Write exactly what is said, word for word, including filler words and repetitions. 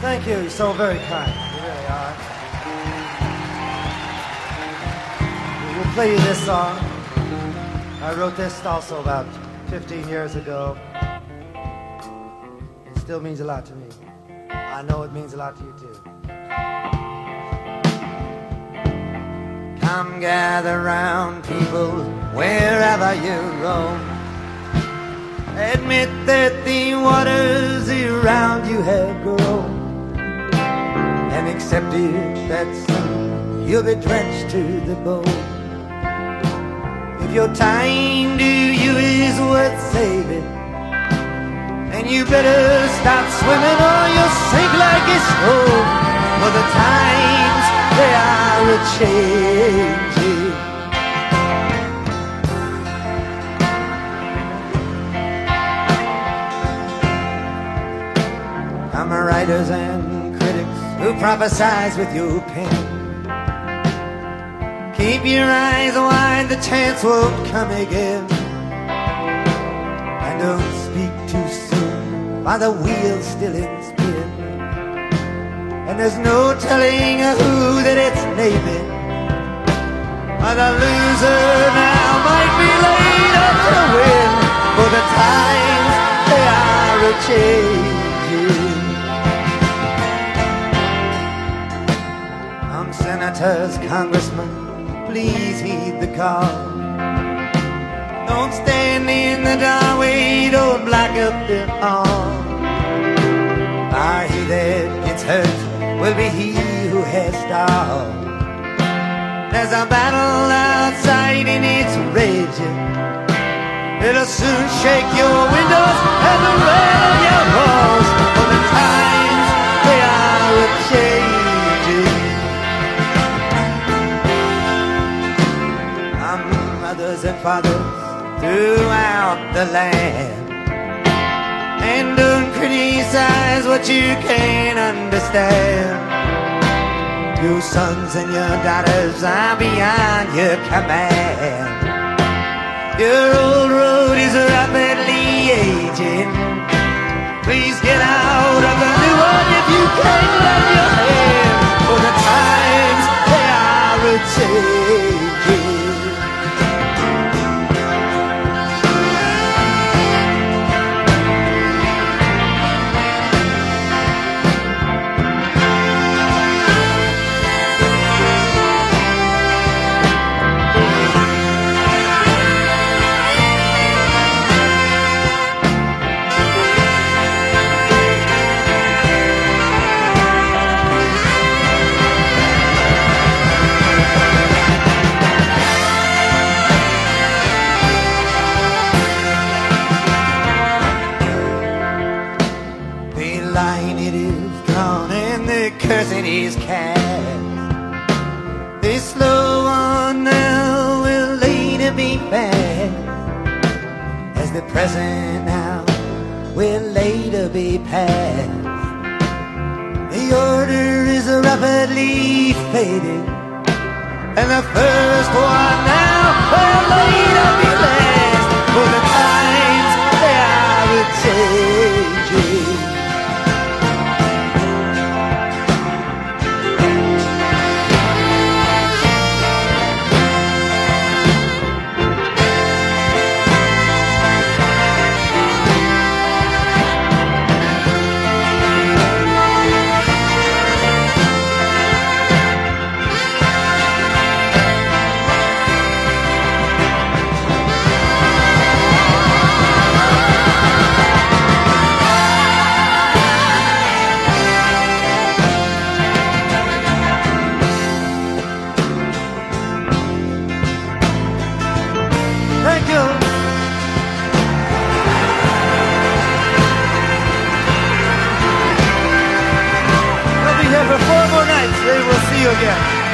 Thank you. You're so very kind. You really are. We'll play you this song. I wrote this also about fifteen years ago. It still means a lot to me. I know it means a lot to you too. Come gather round, people, wherever you roam. Admit that the waters around you have grown, and accept it that soon you'll be drenched to the bone. If your time to you is worth saving, then you better stop swimming or you'll sink like a stone. For the times, they are a-changing. Come writers and critics who prophesize with your pen. Keep your eyes wide, the chance won't come again. And don't speak too soon while the wheel's still in spin. And there's no telling who that it's naming. Or the loser now might be laid up to win. For the times, they are a-changing. Um, senators, congressmen, please heed the call. Don't stand in the doorway, don't block up the hall. For he that gets hurt will be he who has stalled. There's a battle outside and it's raging. It'll soon shake your windows and the rain on your walls. For the times, they are a-changing. Our mothers and fathers throughout the land, and don't criticize what you can't understand. Your sons and your daughters are beyond your command. Your old road is rapidly aging. Please get out of the new one if you can't lend your hand. For the times, they are a-changing. Cursing is cast. This slow one now will later be fast, as the present now will later be past. The order is rapidly fading, and the first one now will later be last. For the times, they are a-changing. Thank you. We'll be here for four more nights. We will see you again.